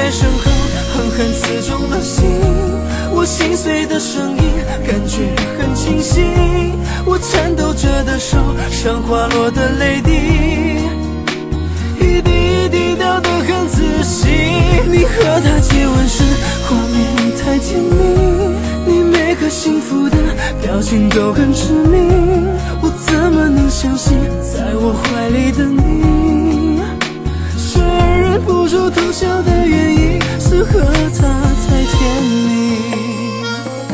在身后狠狠刺中了心。我心碎的声音感觉很清晰，我颤抖着的手上滑落的泪滴，一滴一滴掉得很仔细。你和他接吻时画面太甜蜜，你每个幸福的表情都很致命，我怎么能相信在我怀里的你是忍不住偷笑的原因，是和他才甜蜜。